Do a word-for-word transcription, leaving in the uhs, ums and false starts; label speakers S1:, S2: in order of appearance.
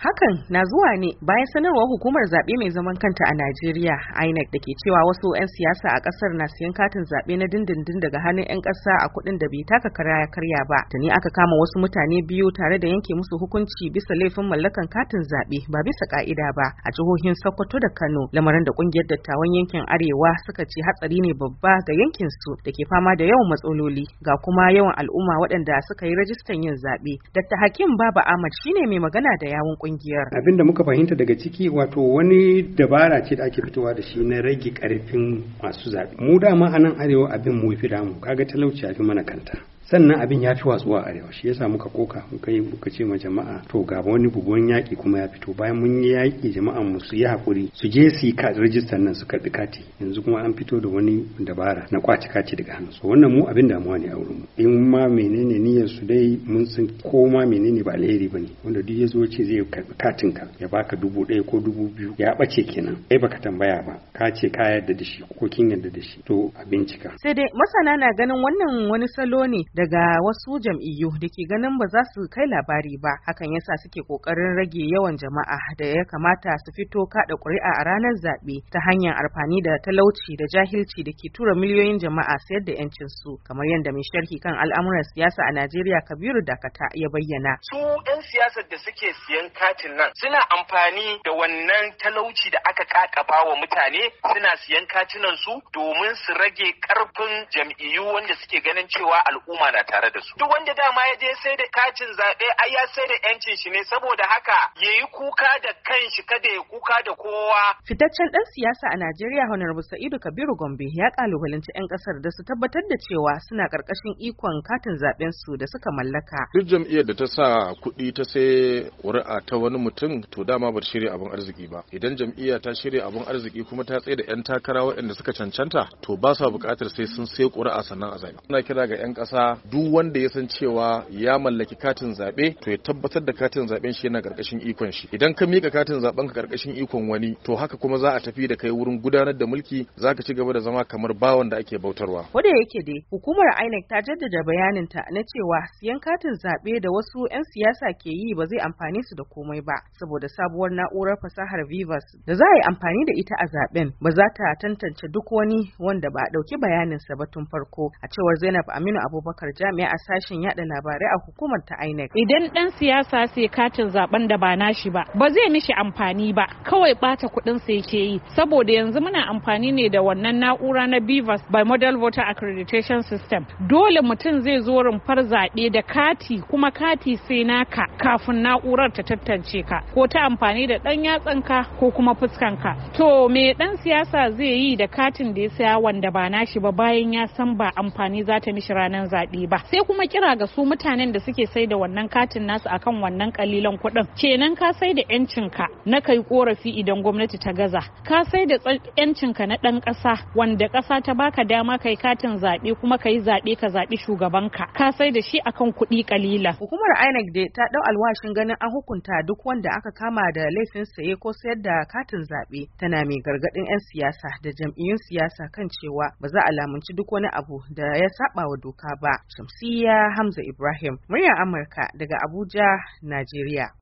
S1: Hakan na zuwa ne bayan sanarwar hukumar zaɓe mai zaman kanta a Najeriya I N E C da ke cewa wasu 'yan siyasa a ƙasar na siyan katin zaɓe na dindindin daga hannun 'yan ƙasa a kuɗin da bai taka kara ya karya ba. Tuni aka kama wasu mutane biyu tare da yanke musu hukunci bisa laifin mallakan katin zaɓe ba bisa ƙa'ida ba a jihohin Sokoto da Kano, lamarin da ƙungiyar dattawan yankin Arewa suka ce hatsari ne babba ga yankin su da ke fama da yawan matsaloli ga kuma yawan al'umma waɗanda suka yi rajistan yin zaɓe. Dakta Hakim Baba Ahmad shine mai magana da yawun kungiyar.
S2: Abin da muka fahimta daga ciki wato wani dabara ce da ake fitowa da shi na rage karfin masu zaɓe. Mu dama a nan arewa abin mu fi damu, kaga talauci ya fi mana kanta. Sannan abin ya fi watsuwa a arewa, shi yasa muka koka muka yi muka ce ma jama'a to ga wani bubuwan yaƙi kuma ya fito, bayan mun yi yaƙi jama'an mu su yi hakuri su je su yi rajistar nan su karɓi kati, yanzu kuma an fito da wani dabara na kwace kati daga hannu. So wannan mu abin damuwa ne a wurin mu. In ma menene niyyar su dai mun san ko ma menene ba alheri bane, wanda duk ya zo ce zai karɓi katin ka ya baka dubu ɗaya ko dubu biyu ya ɓace kenan, kai baka tambaya ba ka ce ka yarda da shi ko kin yarda da shi, to a bincika.
S1: Sai dai masana na ganin wannan wani salo ne daga wasu jam'iyyu da ke ganin ba za su kai labari ba, hakan yasa suke kokarin rage yawan jama'a da ya kamata su fito kada ƙuri'a a ranar zaɓe ta hanyar amfani da talauci da jahilci da ke tura miliyoyin jama'a sayar da yancin su, kamar yadda mai sharhi kan al'amuran siyasa a Najeriya Kabiru Dakata ya bayyana.
S3: Su 'yan siyasar da suke siyan katin nan suna amfani da wannan talauci da aka kakaba wa mutane, suna siyan katinan su domin su rage karfin jam'iyyu wanda suke ganin cewa al'umma na tare da su. Duk wanda dama ya je sai da katin zaɓe ai ya sai da yancin shi ne, saboda haka yayi kuka da kanshi kada ya kuka da kowa.
S1: Fitaccen dan siyasa a Najeriya Honorable Sa'idu Kabiru Gombe ya kalubalanci 'yan kasar da su tabbatar da cewa suna karkashin ikon katin zaben su da suka mallaka.
S4: Duk jam'iyyar da ta sa kuɗi ta sai ƙuri'a ta wani mutum to dama ba ta shirya abin arziki ba. Idan jam'iyya ta shirya abin arziki kuma ta tsaye da 'yan takara waɗanda suka cancanta to ba sa buƙatar sai sun sai ƙuri'a sannan a zaɓe. Ina kira ga 'yan ƙasa duk wanda ya san cewa ya mallaki katin zaɓe to ya tabbatar da katin zaɓen shi yana ƙarƙashin ikon shi. Idan ka mika katin zaɓen ka ƙarƙashin ikon wani to haka kuma za a tafi da kai wurin gudanar da mulki, za ka ci gaba da zama kamar bawan da ake bautarwa.
S1: Wanda yake dai hukumar I N E C ta jaddada bayaninta na cewa siyan katin zaɓe da wasu 'yan siyasa ke yi ba zai amfane su da komai ba, saboda sabuwar na'urar fasahar Vivas da za a yi amfani da ita a zaɓen ba za ta tantance duk wani wanda ba a ɗauki bayaninsa ba tun farko, a cewar Zainab Aminu Abubakar jami'a a sashen yada labarai a hukumar ta I N E C.
S5: Idan dan siyasa sai katin zaben da ba nashi ba, ba zai mishi amfani ba, kawai bata kuɗin sa yake yi, saboda yanzu muna amfani ne da wannan na'ura na Bivas by Model Voter Accreditation System. Dole mutum zai zo rumfar zaɓe da kati, kuma kati sai naka kafin na'urar ta tantance ka, ko ta amfani da ɗan yatsanka ko kuma fuskanka. To me dan siyasa zai yi da katin da ya saya wanda ba nashi ba bayan ya san ba amfani za ta mishi ranar zaɓe ba? Sai kuma kira ga su mutanen da suke sai da wannan katin nasu akan wannan kalilan kuɗin. Kenan ka sai da yancinka na kai korafi idan gwamnati ta gaza, ka sai da yancinka na ɗan ƙasa wanda ƙasa ta baka dama kai katin zaɓe kuma kai zaɓe ka zaɓi shugabanka, ka sai da shi akan kuɗi kalila.
S1: Hukumar I N E C dai ta ɗau alwashin ganin an hukunta duk wanda aka kama da laifin saye ko sayar da katin zaɓe, tana mai gargaɗin 'yan siyasa da jam'iyyun siyasa kan cewa ba za a lamunci duk wani abu da ya saba wa doka ba. Shamsiyya Hamza Ibrahim, muryar Amurka daga Abuja, Najeriya.